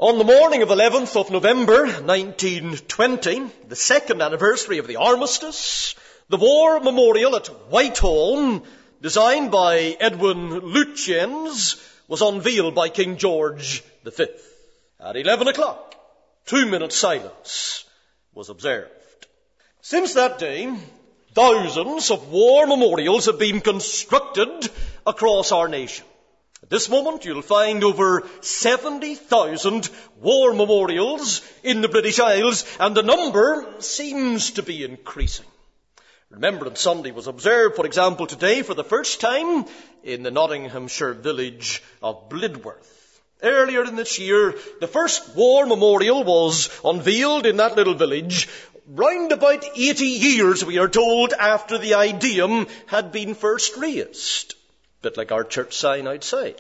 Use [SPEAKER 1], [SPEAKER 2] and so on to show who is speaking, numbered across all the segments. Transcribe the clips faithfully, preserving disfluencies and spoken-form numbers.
[SPEAKER 1] On the morning of the eleventh of November nineteen twenty, the second anniversary of the armistice, the War Memorial at Whitehall, designed by Edwin Lutyens, was unveiled by King George the Fifth. At eleven o'clock, two-minute silence was observed. Since that day, thousands of war memorials have been constructed across our nation. At this moment, you'll find over seventy thousand war memorials in the British Isles, and the number seems to be increasing. Remembrance Sunday was observed, for example, today for the first time in the Nottinghamshire village of Blidworth. Earlier in this year, the first war memorial was unveiled in that little village, round about eighty years, we are told, after the Ideum had been first raised. A bit like our church sign outside.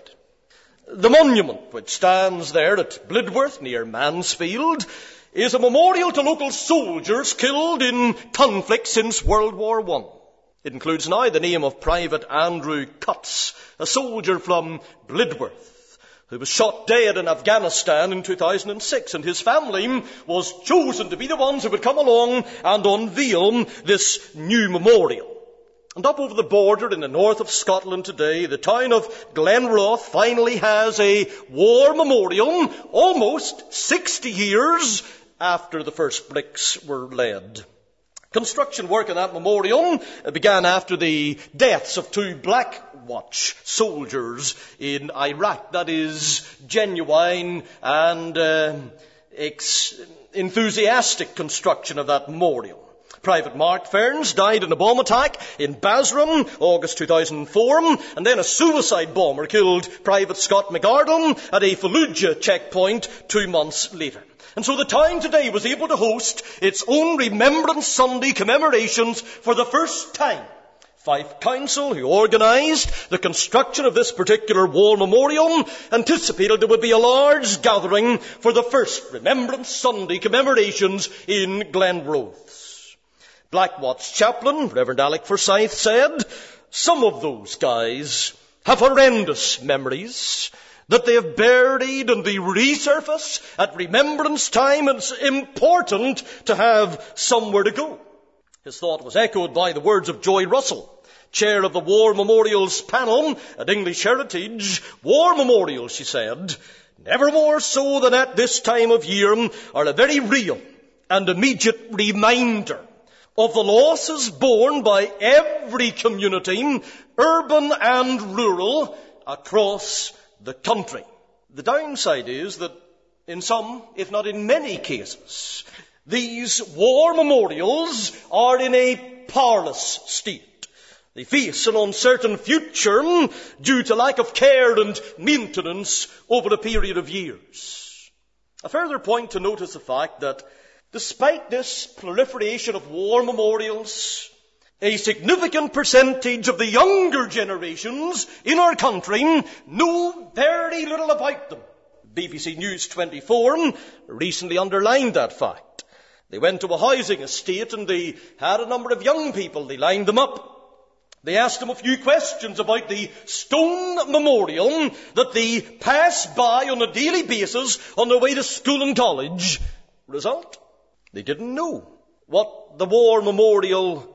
[SPEAKER 1] The monument, which stands there at Blidworth near Mansfield, is a memorial to local soldiers killed in conflict since World War One. It includes now the name of Private Andrew Cutts, a soldier from Blidworth, who was shot dead in Afghanistan in two thousand six, and his family was chosen to be the ones who would come along and unveil this new memorial. And up over the border in the north of Scotland today, the town of Glenroth finally has a war memorial almost sixty years after the first bricks were laid. Construction work on that memorial began after the deaths of two Black Watch soldiers in Iraq. That is genuine and uh, ex- enthusiastic construction of that memorial. Private Mark Ferns died in a bomb attack in Basra, August two thousand four, and then a suicide bomber killed Private Scott McArdle at a Fallujah checkpoint two months later. And so the town today was able to host its own Remembrance Sunday commemorations for the first time. Fife Council, who organised the construction of this particular war memorial, anticipated there would be a large gathering for the first Remembrance Sunday commemorations in Glenrothes. Black Watch chaplain, Reverend Alec Forsyth, said, some of those guys have horrendous memories that they have buried and they resurface at remembrance time, and it's important to have somewhere to go. His thought was echoed by the words of Joy Russell, chair of the War Memorials panel at English Heritage. War memorials, she said, never more so than at this time of year, are a very real and immediate reminder of the losses borne by every community, urban and rural, across the country. The downside is that in some, if not in many cases, these war memorials are in a powerless state. They face an uncertain future due to lack of care and maintenance over a period of years. A further point to note is the fact that despite this proliferation of war memorials, a significant percentage of the younger generations in our country know very little about them. B B C News twenty-four recently underlined that fact. They went to a housing estate and they had a number of young people. They lined them up. They asked them a few questions about the stone memorial that they pass by on a daily basis on their way to school and college. Result? They didn't know what the war memorial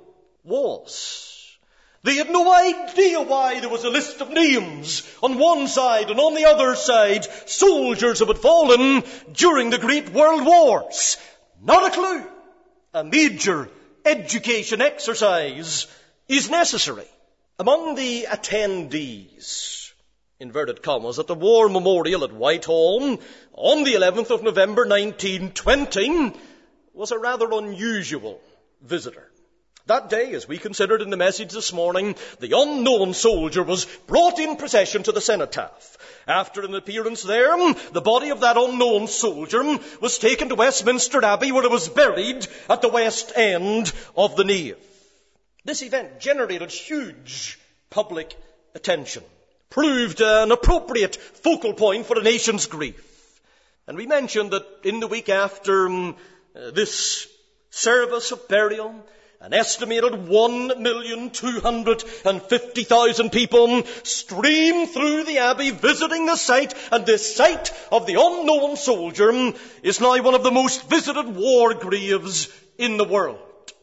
[SPEAKER 1] was. They had no idea why there was a list of names on one side and on the other side, soldiers who had fallen during the Great World Wars. Not a clue. A major education exercise is necessary. Among the attendees, inverted commas, at the War Memorial at Whitehall on the eleventh of November nineteen twenty, was a rather unusual visitor. That day, as we considered in the message this morning, the unknown soldier was brought in procession to the cenotaph. After an appearance there, the body of that unknown soldier was taken to Westminster Abbey, where it was buried at the west end of the nave. This event generated huge public attention, proved an appropriate focal point for the nation's grief. And we mentioned that in the week after um, this service of burial, An estimated one million two hundred fifty thousand people stream through the Abbey visiting the site, and this site of the unknown soldier is now one of the most visited war graves in the world.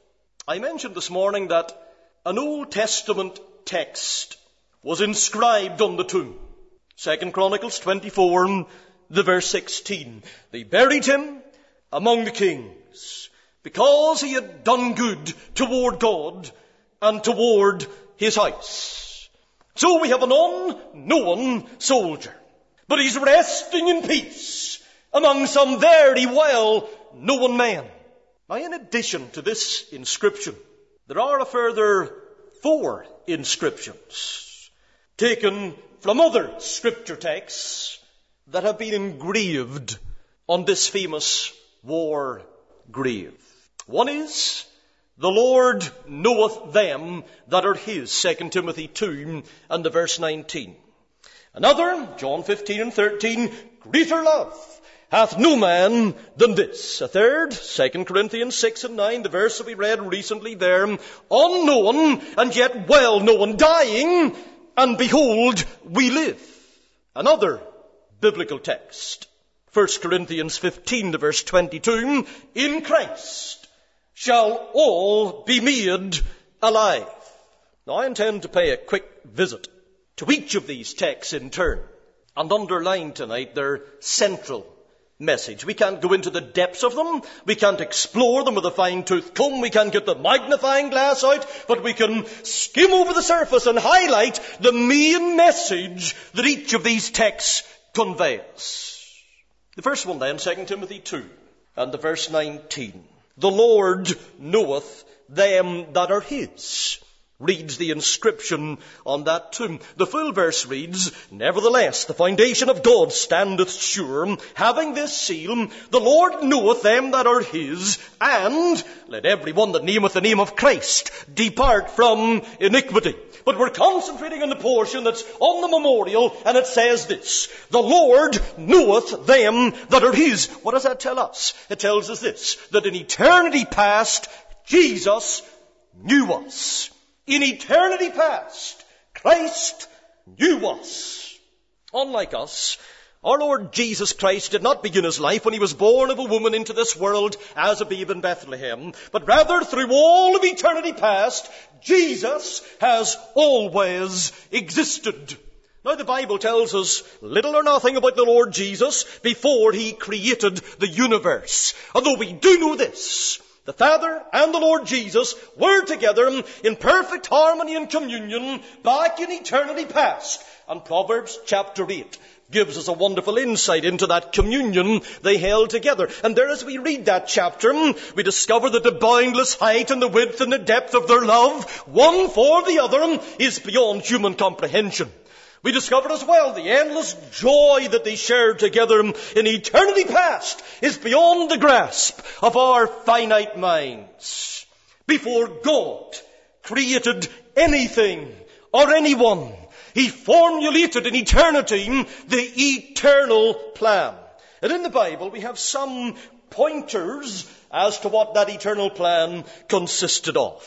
[SPEAKER 1] I mentioned this morning that an Old Testament text was inscribed on the tomb. Second Chronicles twenty-four, the verse sixteen. They buried him among the kings, because he had done good toward God and toward his house. So we have an unknown soldier, but he's resting in peace among some very well-known men. Now, in addition to this inscription, there are a further four inscriptions taken from other scripture texts that have been engraved on this famous war grave. One is, the Lord knoweth them that are his, Second Timothy two and the verse nineteen. Another, John fifteen and thirteen, greater love hath no man than this. A third, Second Corinthians six and nine, the verse that we read recently there, unknown and yet well known, dying, and behold, we live. Another biblical text, First Corinthians fifteen, the verse twenty-two, in Christ shall all be made alive. Now, I intend to pay a quick visit to each of these texts in turn and underline tonight their central message. We can't go into the depths of them. We can't explore them with a fine-tooth comb. We can't get the magnifying glass out, but we can skim over the surface and highlight the main message that each of these texts conveys. The first one then, Second Timothy two and the verse nineteen. The Lord knoweth them that are his, reads the inscription on that tomb. The full verse reads, nevertheless, the foundation of God standeth sure, having this seal, the Lord knoweth them that are his, and let every one that nameth the name of Christ depart from iniquity. But we're concentrating on the portion that's on the memorial, and it says this, the Lord knoweth them that are his. What does that tell us? It tells us this, that in eternity past, Jesus knew us. In eternity past, Christ knew us. Unlike us, our Lord Jesus Christ did not begin his life when he was born of a woman into this world as a babe in Bethlehem, but rather through all of eternity past, Jesus has always existed. Now, the Bible tells us little or nothing about the Lord Jesus before he created the universe. Although we do know this, the Father and the Lord Jesus were together in perfect harmony and communion back in eternity past. And Proverbs chapter eight gives us a wonderful insight into that communion they held together. And there, as we read that chapter, we discover that the boundless height and the width and the depth of their love, one for the other, is beyond human comprehension. We discover as well the endless joy that they shared together in eternity past is beyond the grasp of our finite minds. Before God created anything or anyone, he formulated in eternity the eternal plan. And in the Bible we have some pointers as to what that eternal plan consisted of.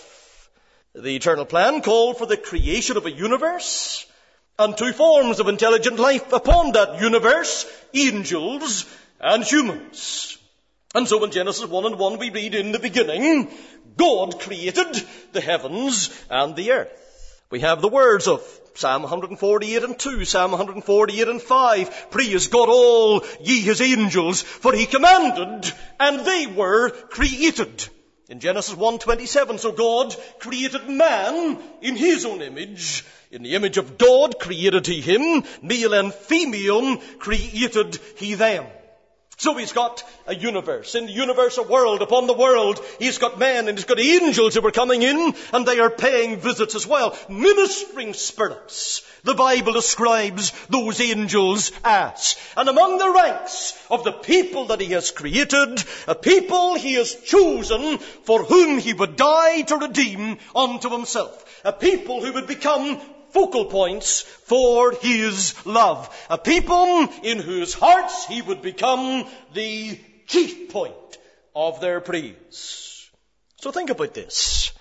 [SPEAKER 1] The eternal plan called for the creation of a universe and two forms of intelligent life upon that universe, angels and humans. And so in Genesis one and one we read, in the beginning, God created the heavens and the earth. We have the words of Psalm one forty-eight and two, Psalm one forty-eight and five, praise God all ye his angels, for he commanded and they were created. In Genesis one twenty-seven, so God created man in his own image. In the image of God created he him, male and female created he them. So he's got a universe. In the universe, a world upon the world. He's got men and he's got angels who are coming in, and they are paying visits as well. Ministering spirits. The Bible describes those angels as. And among the ranks of the people that he has created, a people he has chosen for whom he would die to redeem unto himself. A people who would become focal points for his love. A people in whose hearts he would become the chief point of their praise. So think about this.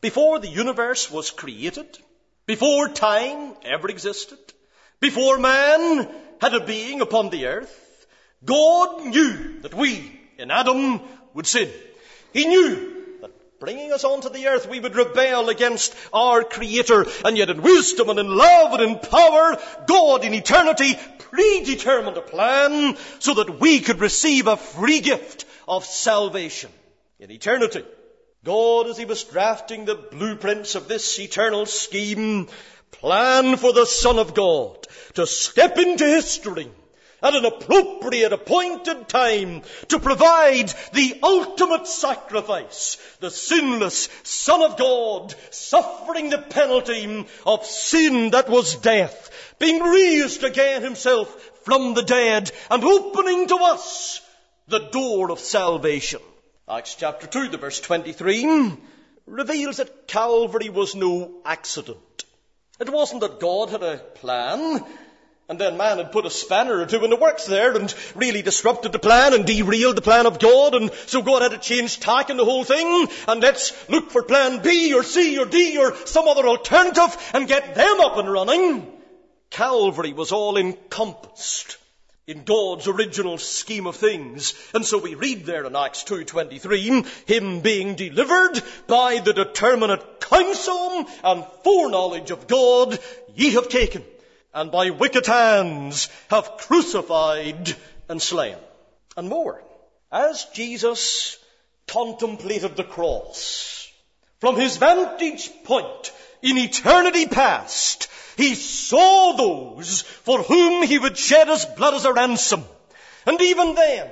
[SPEAKER 1] Before the universe was created, before time ever existed, before man had a being upon the earth, God knew that we in Adam would sin. He knew that bringing us onto the earth we would rebel against our Creator, and yet in wisdom and in love and in power, God in eternity predetermined a plan so that we could receive a free gift of salvation. In eternity, God, as he was drafting the blueprints of this eternal scheme, planned for the Son of God to step into history at an appropriate appointed time to provide the ultimate sacrifice, the sinless Son of God suffering the penalty of sin that was death, being raised again himself from the dead and opening to us the door of salvation. Acts chapter two, the verse twenty-three, reveals that Calvary was no accident. It wasn't that God had a plan and then man had put a spanner or two in the works there and really disrupted the plan and derailed the plan of God, and so God had to change tack in the whole thing, and let's look for plan B or C or D or some other alternative and get them up and running. Calvary was all encompassed in God's original scheme of things. And so we read there in Acts two twenty-three, him being delivered by the determinate counsel and foreknowledge of God, ye have taken, and by wicked hands have crucified and slain. And more, as Jesus contemplated the cross, from his vantage point in eternity past, he saw those for whom he would shed his blood as a ransom. And even then,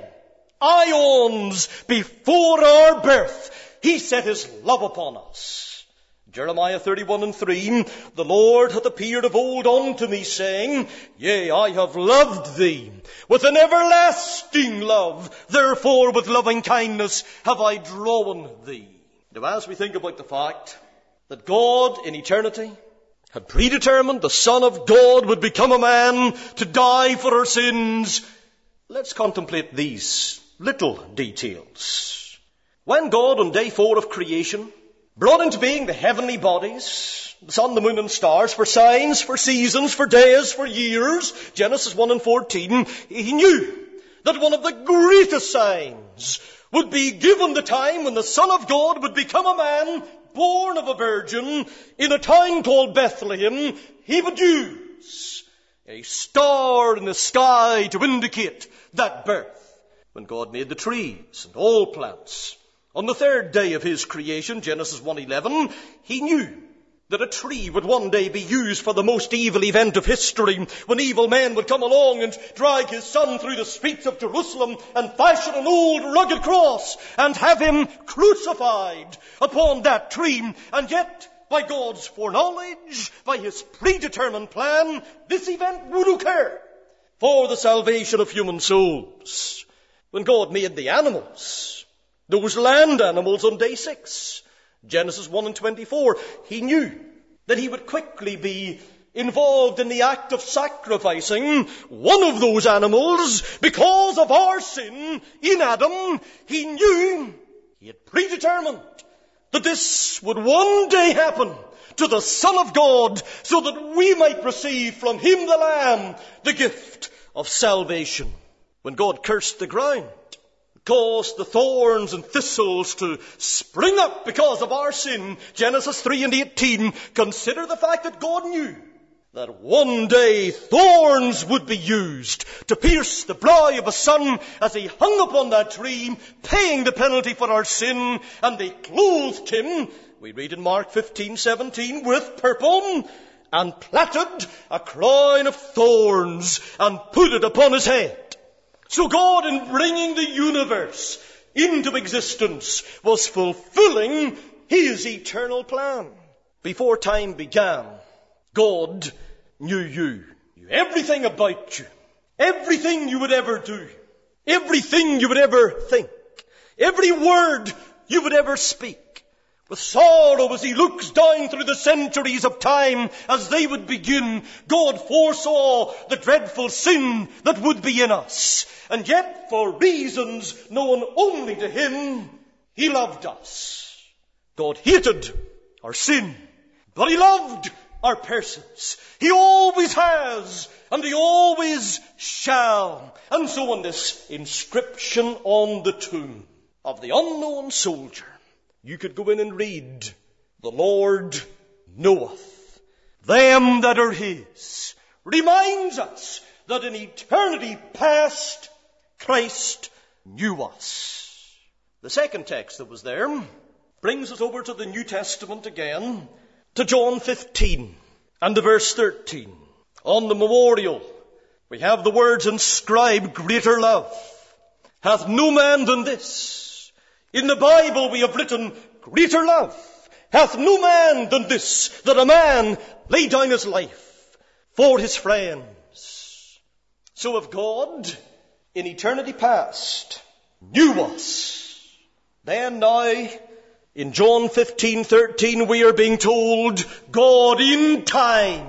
[SPEAKER 1] ions before our birth, he set his love upon us. Jeremiah thirty-one and three, the Lord hath appeared of old unto me, saying, Yea, I have loved thee with an everlasting love. Therefore with loving kindness have I drawn thee. Now as we think about the fact that God in eternity had predetermined the Son of God would become a man to die for our sins, let's contemplate these little details. When God on day four of creation brought into being the heavenly bodies, the sun, the moon and stars, for signs, for seasons, for days, for years, Genesis one and fourteen, he knew that one of the greatest signs would be given the time when the Son of God would become a man born of a virgin in a town called Bethlehem. He would use a star in the sky to indicate that birth. When God made the trees and all plants on the third day of his creation, Genesis one eleven, he knew that a tree would one day be used for the most evil event of history, when evil men would come along and drag his son through the streets of Jerusalem and fashion an old rugged cross and have him crucified upon that tree. And yet, by God's foreknowledge, by his predetermined plan, this event would occur for the salvation of human souls. When God made the animals, those land animals on day six, Genesis one and twenty-four, he knew that he would quickly be involved in the act of sacrificing one of those animals because of our sin in Adam. He knew, he had predetermined that this would one day happen to the Son of God, so that we might receive from him, the Lamb, the gift of salvation. When God cursed the ground, caused the thorns and thistles to spring up because of our sin, Genesis three and eighteen, consider the fact that God knew that one day thorns would be used to pierce the brow of his Son as he hung upon that tree, paying the penalty for our sin, and they clothed him, we read in Mark fifteen seventeen, with purple, and plaited a crown of thorns, and put it upon his head. So God, in bringing the universe into existence, was fulfilling his eternal plan. Before time began, God knew you, knew everything about you, everything you would ever do, everything you would ever think, every word you would ever speak. With sorrow as he looks down through the centuries of time as they would begin, God foresaw the dreadful sin that would be in us. And yet, for reasons known only to him, he loved us. God hated our sin. But he loved our persons. He always has, and he always shall. And so on this inscription on the tomb of the unknown soldier, you could go in and read, "The Lord knoweth them that are his." Reminds us that in eternity past, Christ knew us. The second text that was there brings us over to the New Testament again, to John fifteen and the verse thirteen. On the memorial, we have the words inscribed, "Greater love hath no man than this." In the Bible we have written, "Greater love hath no man than this, that a man lay down his life for his friends." So if God, in eternity past, knew us, then now, in John fifteen thirteen, we are being told, God in time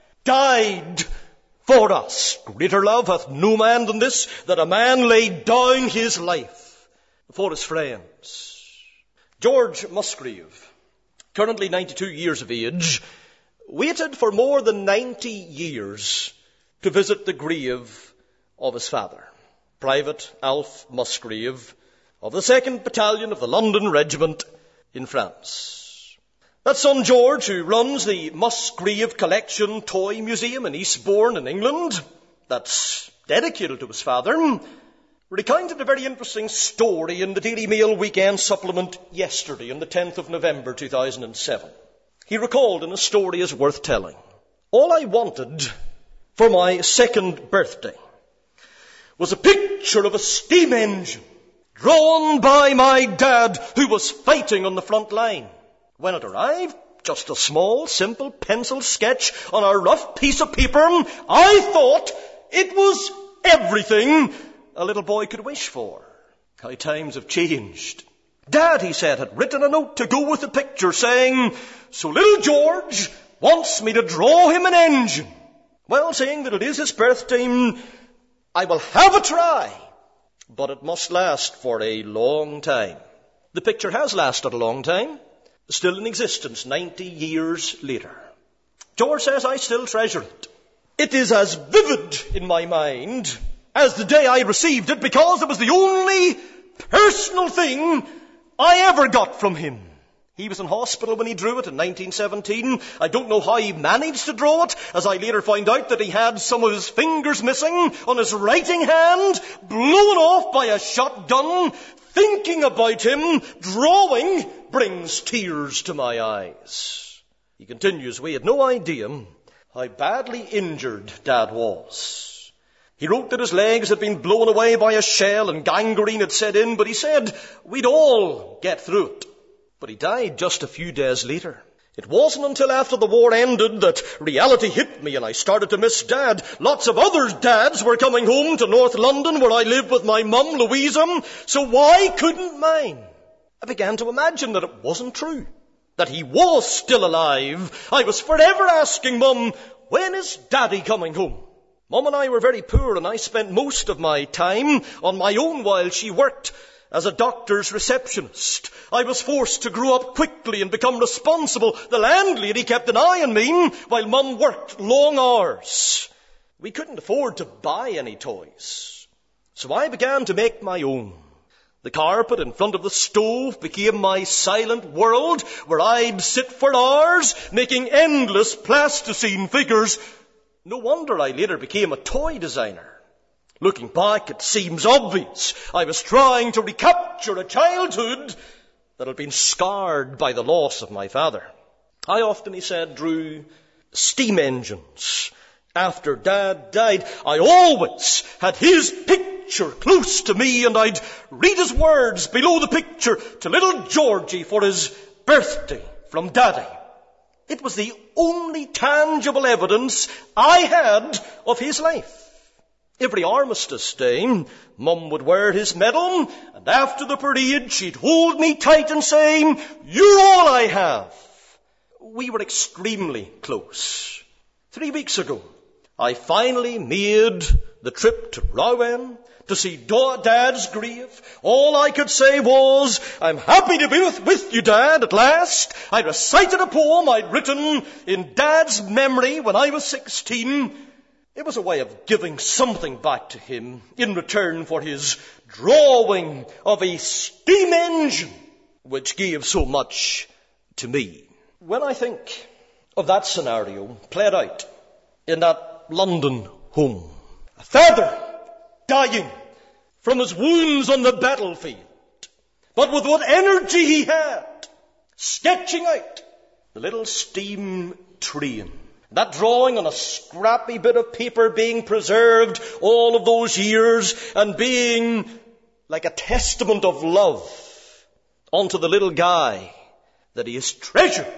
[SPEAKER 1] died for us. "Greater love hath no man than this, that a man lay down his life for his friends." George Musgrave, currently ninety-two years of age, waited for more than ninety years to visit the grave of his father, Private Alf Musgrave, of the second Battalion of the London Regiment in France. That son George, who runs the Musgrave Collection Toy Museum in Eastbourne in England, that's dedicated to his father, recounted a very interesting story in the Daily Mail Weekend Supplement yesterday, on the tenth of November two thousand seven. He recalled in a story as worth telling, "All I wanted for my second birthday was a picture of a steam engine drawn by my dad, who was fighting on the front line. When it arrived, just a small, simple pencil sketch on a rough piece of paper, I thought it was everything a little boy could wish for. How times have changed. Dad," he said, "had written a note to go with the picture saying, 'So little George wants me to draw him an engine. Well, seeing that it is his birthday, I will have a try, but it must last for a long time.'" The picture has lasted a long time, still in existence ninety years later. George says, "I still treasure it. It is as vivid in my mind as the day I received it, because it was the only personal thing I ever got from him. He was in hospital when he drew it in nineteen seventeen. I don't know how he managed to draw it, as I later found out that he had some of his fingers missing on his writing hand, blown off by a shotgun. Thinking about him drawing brings tears to my eyes." He continues, "We had no idea how badly injured Dad was. He wrote that his legs had been blown away by a shell and gangrene had set in, but he said we'd all get through it. But he died just a few days later. It wasn't until after the war ended that reality hit me and I started to miss Dad. Lots of other dads were coming home to North London, where I lived with my mum, Louisa, so why couldn't mine? I began to imagine that it wasn't true, that he was still alive. I was forever asking Mum, 'When is Daddy coming home?' Mum and I were very poor, and I spent most of my time on my own while she worked as a doctor's receptionist. I was forced to grow up quickly and become responsible. The landlady kept an eye on me while Mum worked long hours. We couldn't afford to buy any toys, so I began to make my own. The carpet in front of the stove became my silent world, where I'd sit for hours making endless plasticine figures. No wonder I later became a toy designer. Looking back, it seems obvious I was trying to recapture a childhood that had been scarred by the loss of my father. I often," he said, "drew steam engines. After Dad died, I always had his picture close to me, and I'd read his words below the picture to little Georgie for his birthday from Daddy. It was the only tangible evidence I had of his life. Every armistice day, Mum would wear his medal, and after the parade, she'd hold me tight and say, 'You're all I have.' We were extremely close. Three weeks ago, I finally made the trip to Rowan to see Dad's grave. All I could say was, I'm happy to be with, with you, Dad, at last. I recited a poem I'd written in Dad's memory when I was sixteen. It was a way of giving something back to him in return for his drawing of a steam engine, which gave so much to me. When I think of that scenario played out in that London home, a father dying from his wounds on the battlefield, but with what energy he had, sketching out the little steam train. That drawing on a scrappy bit of paper being preserved all of those years and being like a testament of love unto the little guy that he has treasured,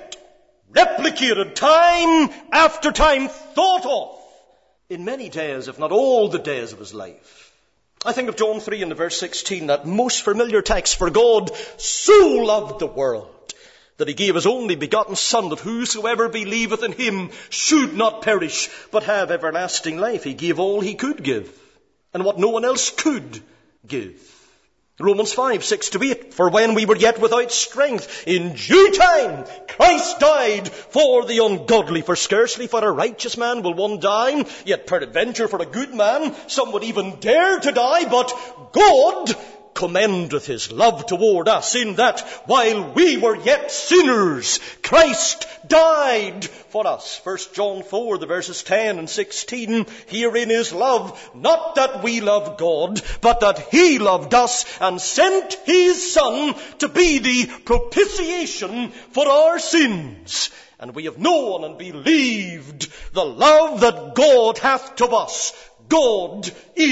[SPEAKER 1] replicated time after time, thought of in many days, if not all the days of his life. I think of John three in the verse sixteen, that most familiar text, for God so loved the world that he gave his only begotten Son, that whosoever believeth in him should not perish, but have everlasting life. He gave all he could give, and what no one else could give. Romans five, six to eight, for when we were yet without strength, in due time Christ died for the ungodly. For scarcely for a righteous man will one die, yet peradventure for a good man some would even dare to die. But God commendeth his love toward us, in that while we were yet sinners, Christ died for us. First John four, the verses ten and sixteen, herein is love, not that we love God, but that he loved us and sent his Son to be the propitiation for our sins. And we have known and believed the love that God hath to us. God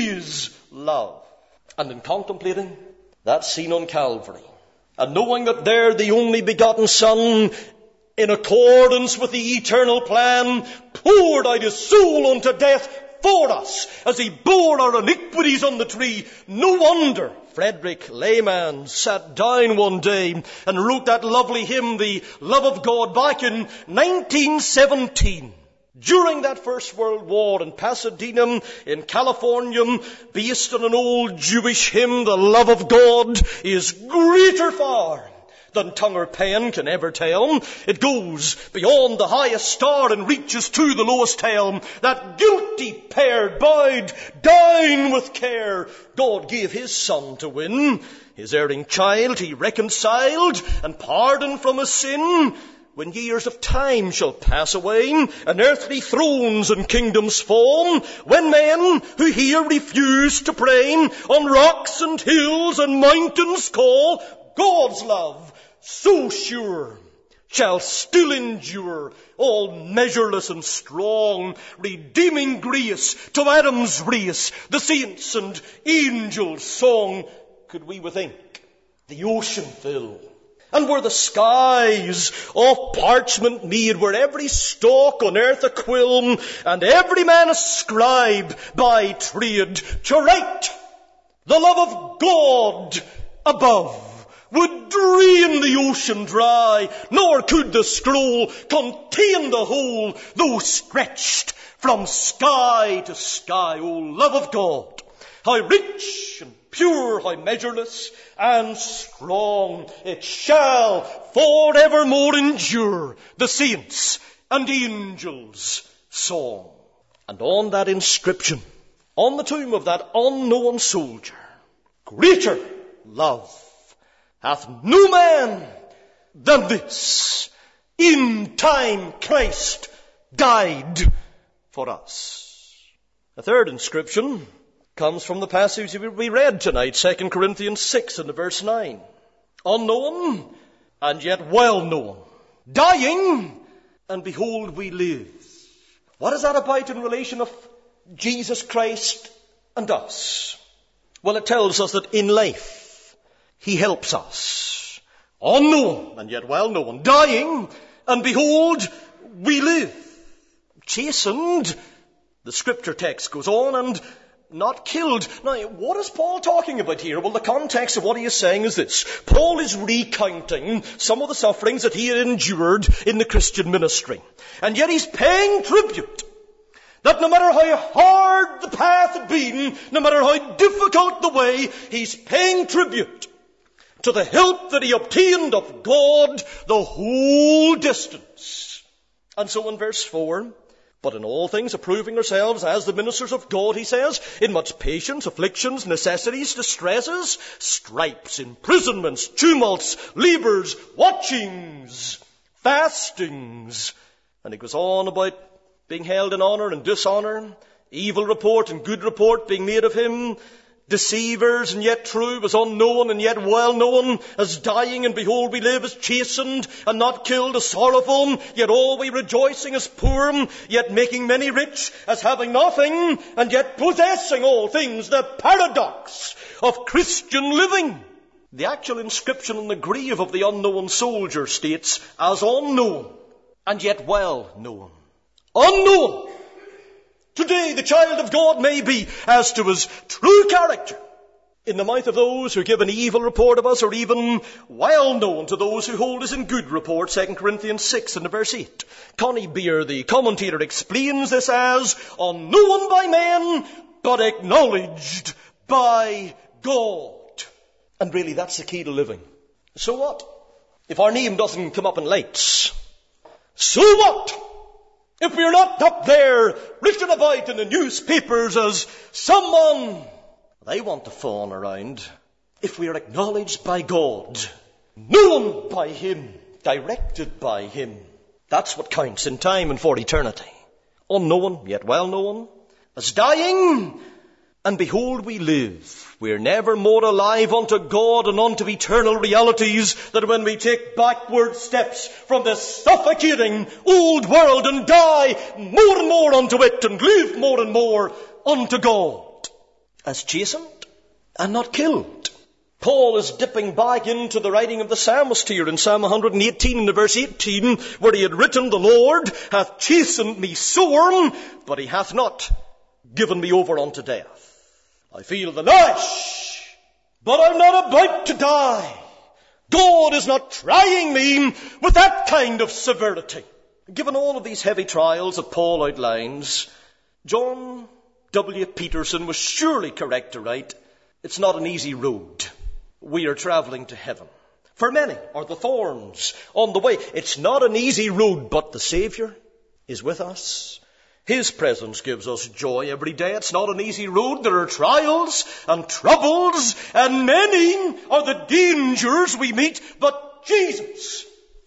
[SPEAKER 1] is love. And in contemplating that scene on Calvary, and knowing that there the only begotten Son, in accordance with the eternal plan, poured out his soul unto death for us as he bore our iniquities on the tree, no wonder Frederick Lehman sat down one day and wrote that lovely hymn, The Love of God, back in nineteen seventeen. During that First World War in Pasadena, in California, based on an old Jewish hymn, the love of God is greater far than tongue or pen can ever tell. It goes beyond the highest star and reaches to the lowest hell. That guilty pair bowed down with care, God gave his Son to win. His erring child he reconciled and pardoned from his sin. When years of time shall pass away, and earthly thrones and kingdoms fall, when men who here refuse to pray on rocks and hills and mountains call, God's love, so sure, shall still endure, all measureless and strong, redeeming grace to Adam's race, the saints and angels' song. Could we with ink the ocean fill, and were the skies of parchment made, were every stalk on earth a quill, and every man a scribe by trade, to write the love of God above would drain the ocean dry, nor could the scroll contain the whole, though stretched from sky to sky. O love of God, how rich and pure, how measureless and strong, it shall forevermore endure, the saints and angels' song. And on that inscription, on the tomb of that unknown soldier, greater love hath no man than this, in time Christ died for us. The third inscription comes from the passage we read tonight, Second Corinthians six and verse nine. Unknown and yet well known, dying and behold we live. What is that about in relation of Jesus Christ and us? Well, it tells us that in life he helps us. Unknown and yet well known, dying and behold we live. Chastened, the scripture text goes on, and not killed. Now, what is Paul talking about here? Well, the context of what he is saying is this. Paul is recounting some of the sufferings that he had endured in the Christian ministry. And yet he's paying tribute that no matter how hard the path had been, no matter how difficult the way, he's paying tribute to the help that he obtained of God the whole distance. And so in verse four, but in all things approving ourselves as the ministers of God, he says, in much patience, afflictions, necessities, distresses, stripes, imprisonments, tumults, labours, watchings, fastings. And he goes on about being held in honour and dishonour, evil report and good report being made of him, deceivers and yet true, as unknown and yet well known, as dying and behold we live, as chastened and not killed, as sorrowful, yet always rejoicing, as poor, yet making many rich, as having nothing and yet possessing all things. The paradox of Christian living. The actual inscription on the grave of the unknown soldier states, as unknown and yet well known. Unknown. Today the child of God may be as to his true character in the mouth of those who give an evil report of us, or even well known to those who hold us in good report. Second Corinthians six and verse eight. Connie Beer, the commentator, explains this as unknown by men, but acknowledged by God. And really that's the key to living. So what? If our name doesn't come up in lights, so what? If we're not up there written about in the newspapers as someone they want to fawn around, if we are acknowledged by God, known by him, directed by him, that's what counts in time and for eternity. Unknown, yet well known, as dying, and behold we live. We're never more alive unto God and unto eternal realities than when we take backward steps from this suffocating old world and die more and more unto it and live more and more unto God. As chastened and not killed. Paul is dipping back into the writing of the psalmist here in Psalm one eighteen in the verse eighteen, where he had written, the Lord hath chastened me sore, but he hath not given me over unto death. I feel the lash, but I'm not about to die. God is not trying me with that kind of severity. Given all of these heavy trials that Paul outlines, John W. Peterson was surely correct to write, it's not an easy road. We are travelling to heaven. For many are the thorns on the way. It's not an easy road, but the Saviour is with us. His presence gives us joy every day. It's not an easy road. There are trials and troubles, and many are the dangers we meet, but Jesus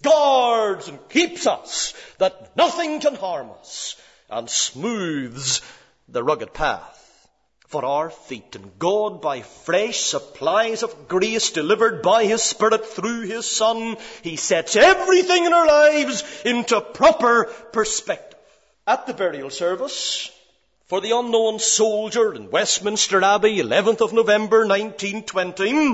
[SPEAKER 1] guards and keeps us, that nothing can harm us, and smooths the rugged path for our feet. And God, by fresh supplies of grace delivered by his Spirit through his Son, he sets everything in our lives into proper perspective. At the burial service for the unknown soldier in Westminster Abbey, eleventh of November nineteen twenty,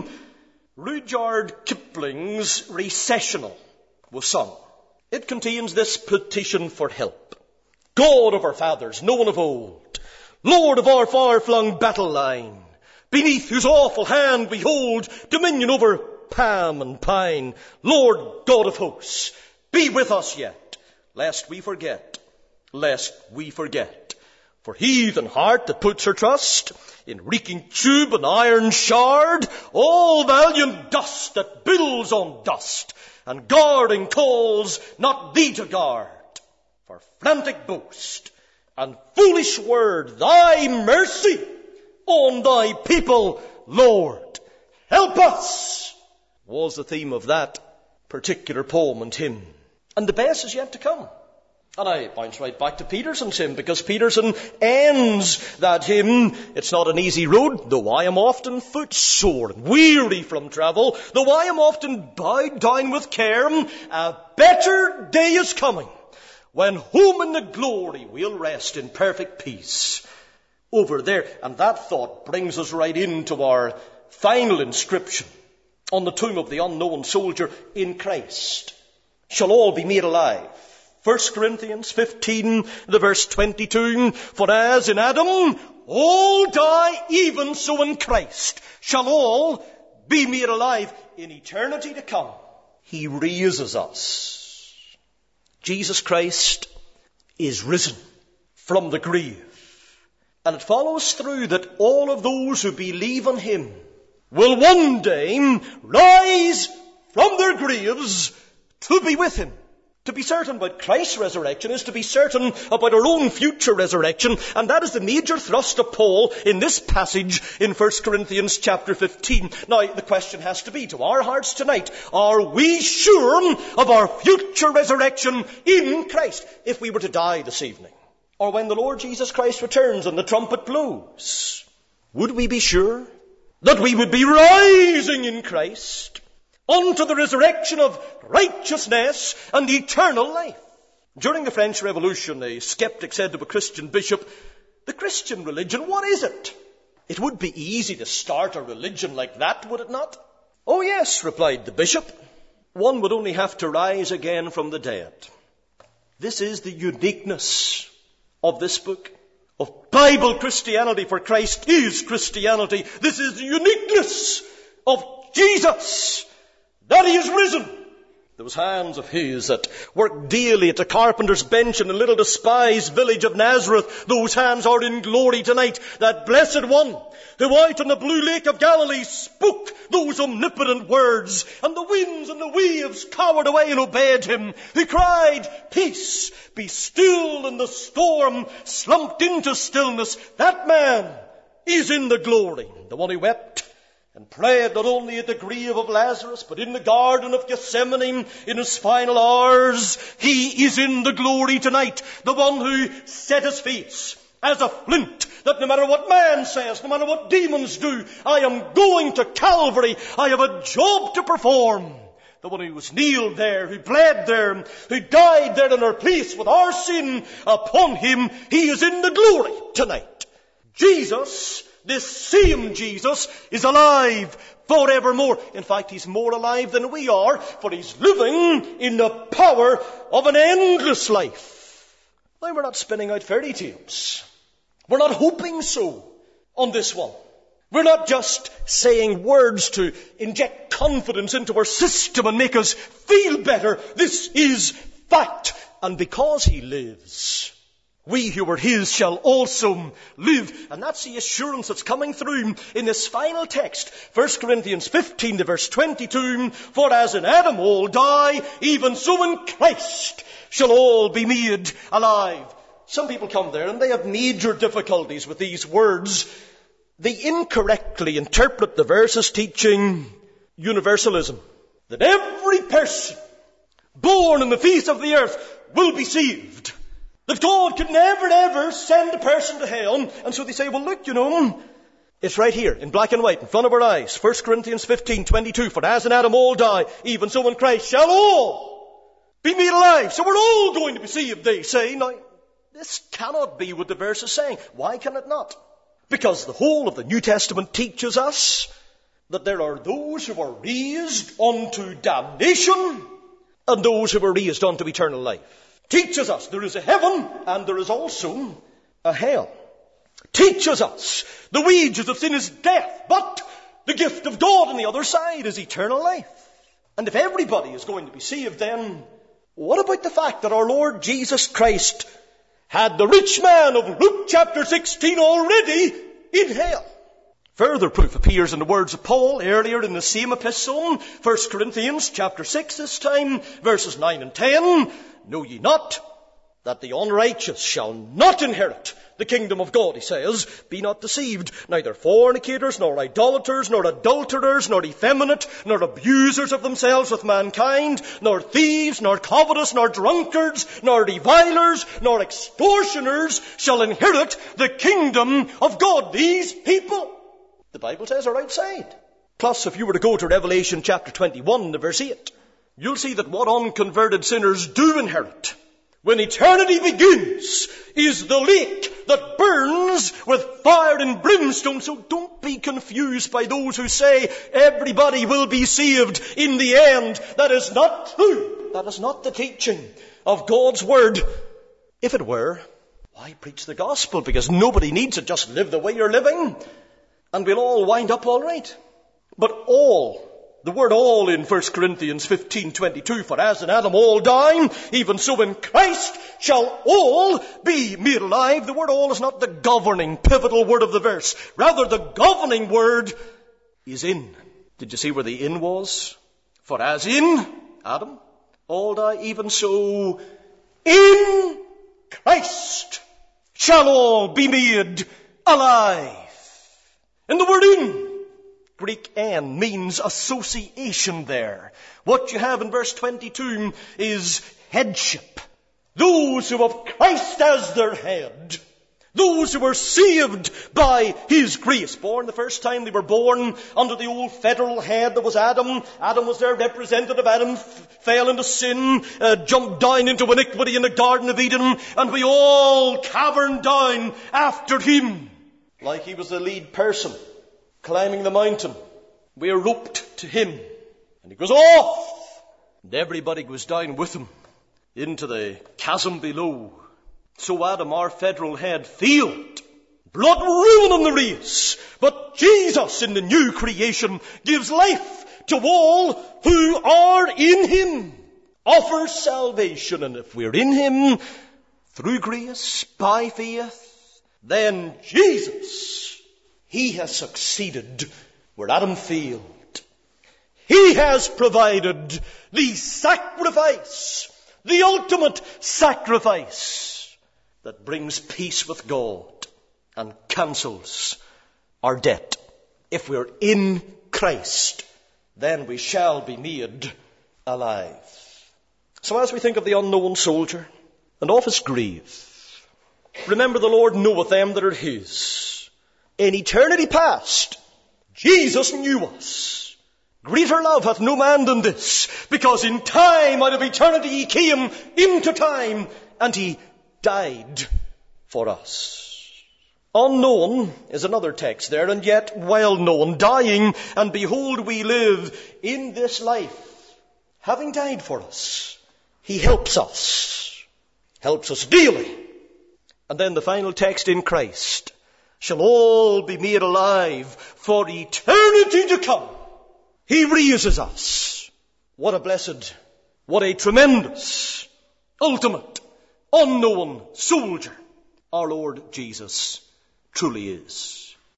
[SPEAKER 1] Rudyard Kipling's Recessional was sung. It contains this petition for help. God of our fathers, known of old, Lord of our far-flung battle line, beneath whose awful hand we hold dominion over palm and pine, Lord God of hosts, be with us yet, lest we forget. Lest we forget. For heathen heart that puts her trust in reeking tube and iron shard, all valiant dust that builds on dust, and guarding calls not thee to guard. For frantic boast and foolish word, thy mercy on thy people, Lord, help us, was the theme of that particular poem and hymn. And the best is yet to come. And I bounce right back to Peterson's hymn, because Peterson ends that hymn, it's not an easy road, though I am often footsore and weary from travel, though I am often bowed down with care, a better day is coming, when home in the glory we'll rest in perfect peace. Over there, and that thought brings us right into our final inscription on the tomb of the unknown soldier, in Christ shall all be made alive. First Corinthians fifteen, the verse twenty-two, for as in Adam all die, even so in Christ shall all be made alive in eternity to come. He raises us. Jesus Christ is risen from the grave. And it follows through that all of those who believe on him will one day rise from their graves to be with him. To be certain about Christ's resurrection is to be certain about our own future resurrection, and that is the major thrust of Paul in this passage in First Corinthians chapter fifteen. Now, the question has to be to our hearts tonight, are we sure of our future resurrection in Christ if we were to die this evening? Or when the Lord Jesus Christ returns and the trumpet blows, would we be sure that we would be rising in Christ unto the resurrection of righteousness and eternal life? During the French Revolution, a skeptic said to a Christian bishop, "The Christian religion, what is it?" It would be easy to start a religion like that, would it not? "Oh yes," replied the bishop. "One would only have to rise again from the dead." This is the uniqueness of this book, of Bible Christianity, for Christ is Christianity. This is the uniqueness of Jesus, that he is risen. Those hands of his that work daily at the carpenter's bench in the little despised village of Nazareth, those hands are in glory tonight. That blessed one who out on the blue lake of Galilee spoke those omnipotent words, and the winds and the waves cowered away and obeyed him. Who cried, "Peace, be still," and the storm slumped into stillness. That man is in the glory. The one who wept and prayed not only at the grave of Lazarus, but in the Garden of Gethsemane in his final hours. He is in the glory tonight. The one who set his face as a flint, that no matter what man says, no matter what demons do, I am going to Calvary. I have a job to perform. The one who was kneeled there, who bled there, who died there in our place with our sin upon him, he is in the glory tonight. Jesus, this same Jesus, is alive forevermore. In fact, he's more alive than we are, for he's living in the power of an endless life. Now, we're not spinning out fairy tales. We're not hoping so on this one. We're not just saying words to inject confidence into our system and make us feel better. This is fact. And because he lives, we who are his shall also live. And that's the assurance that's coming through in this final text. First Corinthians fifteen, to verse twenty-two. For as in Adam all die, even so in Christ shall all be made alive. Some people come there and they have major difficulties with these words. They incorrectly interpret the verses teaching universalism. That every person born on the face of the earth will be saved. That God can never ever send a person to hell. And so they say, well look, you know, it's right here in black and white in front of our eyes. First Corinthians fifteen, twenty-two. For as in Adam all die, even so in Christ shall all be made alive. So we're all going to be saved, they say. Now, this cannot be what the verse is saying. Why can it not? Because the whole of the New Testament teaches us that there are those who are raised unto damnation and those who are raised unto eternal life. Teaches us there is a heaven and there is also a hell. Teaches us the wages of sin is death, but the gift of God on the other side is eternal life. And if everybody is going to be saved, then what about the fact that our Lord Jesus Christ had the rich man of Luke chapter sixteen already in hell? Further proof appears in the words of Paul earlier in the same epistle, First Corinthians chapter six this time, verses nine and ten. Know ye not that the unrighteous shall not inherit the kingdom of God, he says. Be not deceived. Neither fornicators, nor idolaters, nor adulterers, nor effeminate, nor abusers of themselves with mankind, nor thieves, nor covetous, nor drunkards, nor revilers, nor extortioners shall inherit the kingdom of God. These people, the Bible says, are outside. Plus, if you were to go to Revelation chapter twenty-one, verse eight, you'll see that what unconverted sinners do inherit when eternity begins is the lake that burns with fire and brimstone. So don't be confused by those who say everybody will be saved in the end. That is not true. That is not the teaching of God's Word. If it were, why preach the gospel? Because nobody needs it. Just live the way you're living and we'll all wind up all right. But all The word all in First Corinthians fifteen twenty-two, for as in Adam all die, even so in Christ shall all be made alive. The word all is not the governing, pivotal word of the verse. Rather, the governing word is in. Did you see where the in was? For as in Adam all die, even so in Christ shall all be made alive. And the word in, Greek en, means association there. What you have in verse twenty-two is headship. Those who have Christ as their head. Those who were saved by His grace. Born the first time they were born under the old federal head that was Adam. Adam was their representative. Adam f- fell into sin, uh, jumped down into iniquity in the Garden of Eden, and we all caverned down after him. Like he was the lead person climbing the mountain. We are roped to him. And he goes off. And everybody goes down with him into the chasm below. So Adam, our federal head, failed. Blood ruin on the race. But Jesus in the new creation gives life to all who are in him. Offers salvation. And if we're in him through grace, by faith, then Jesus, he has succeeded where Adam failed. He has provided the sacrifice, the ultimate sacrifice that brings peace with God and cancels our debt. If we're in Christ, then we shall be made alive. So as we think of the unknown soldier and of his grave, remember the Lord knoweth them that are his. In eternity past, Jesus knew us. Greater love hath no man than this, because in time out of eternity he came into time, and he died for us. Unknown is another text there, and yet well known. Dying, and behold we live in this life. Having died for us, he helps us. Helps us daily. And then the final text, in Christ shall all be made alive for eternity to come. He raises us. What a blessed, what a tremendous, ultimate, unknown soldier our Lord Jesus truly is.